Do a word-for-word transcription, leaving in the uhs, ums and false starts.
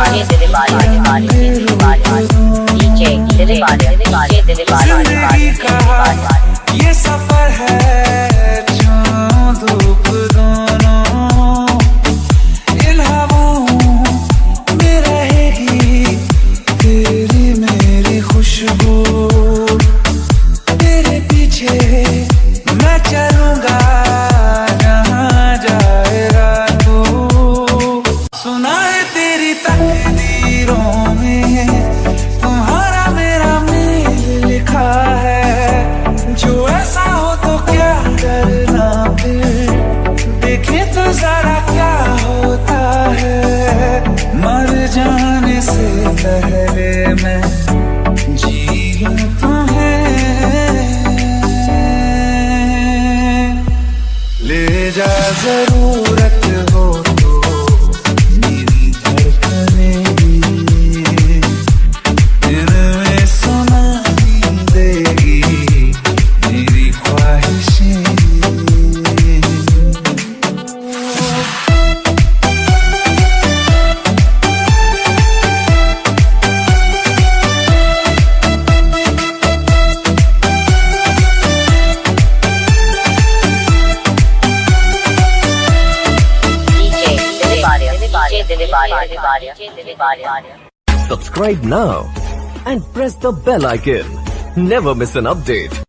जिंदगी का ये सफर है छाँव धूप दोनों, इन हवाओं में रहेगी तेरी मेरी खुशबू। तेरे पीछे मैं चलूंगा जहाँ जाएगा तू। सुना है तेरी तकदीरों में तुम्हारा मेरा मेल लिखा है। जो ऐसा हो तो क्या डरना, फिर देखे तो जरा क्या होता है। मर जाने से पहले मैं जी लूं तुम्हें, ले जा जरूरत हो तो मेरी धड़कनें भी इनमें सुनाई देगी मेरी ख्वाहिशें। Subscribe now and press the bell icon. Never miss an update.